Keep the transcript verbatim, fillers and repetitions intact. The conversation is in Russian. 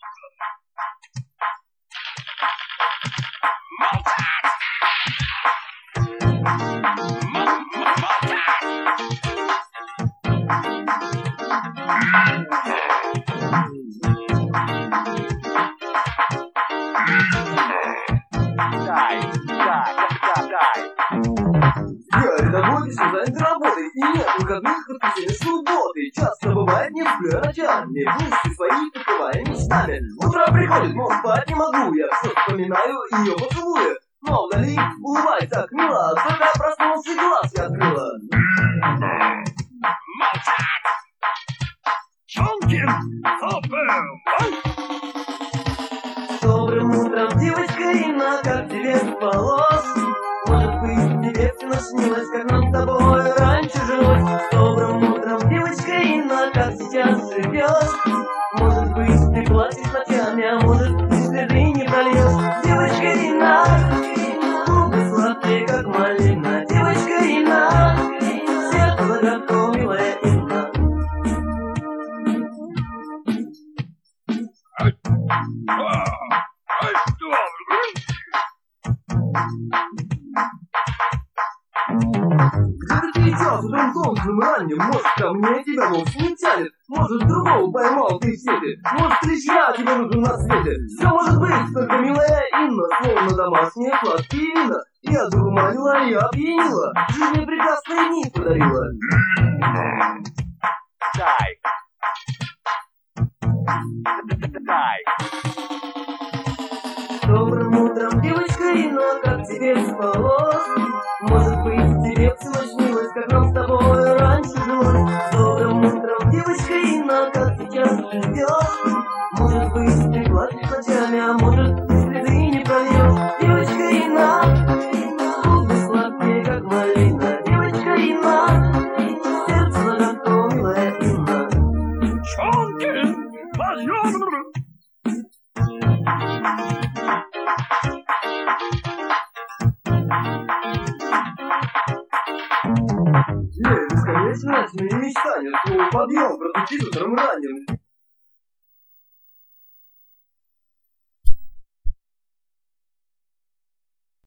Я рядовой без занят работой, и нет выходных воскресенья субботы. Часто бывает не сплю ночами, мысли свои покрывая мечтами. Утро приходит, но спать не могу, я все вспоминаю ее поцелуя. Но вдали улыбается так мило, только проснулся и глаз я открыла. Добрым утром, девочка Инна, как тебе спалось? Может быть, тебе все наснилось, как нам с тобой раньше жилось. Добрым утром, девочка Инна, как сейчас живешь? Может быть, ты плачешь ночами, а может, ты слезы не прольешь. Девочка Инна, губы сладкие, как малина. Девочка Инна, сердце загадку, милая Инна. Где-то ты летел утром солнечным ранним, может, ко мне тебя вовсе не тянет. Может, другого поймал ты в сети, может, лишь я тебе нужен на свете. Все может быть, только милая Инна, словно домашние сладкие вина. Я дурманила, я опьянила, жизнь прекрасные дни подарила. Дай. Дай. Добрым утром, девочка Инна, как тебе спалось? Может быть, тебе все наснилось, как нам с тобой раньше жилось. Добрым утром, девочка Инна, как сейчас живешь? Может быть, ты плачешь ночами, а может, ты слезы не прольешь. Девочка Инна, губы сладкие, как малина. Девочка Инна, сердце загадку, милая Инна. Ей, бесконечно ночные мечтания, слово подъем, прозвучит утром ранним.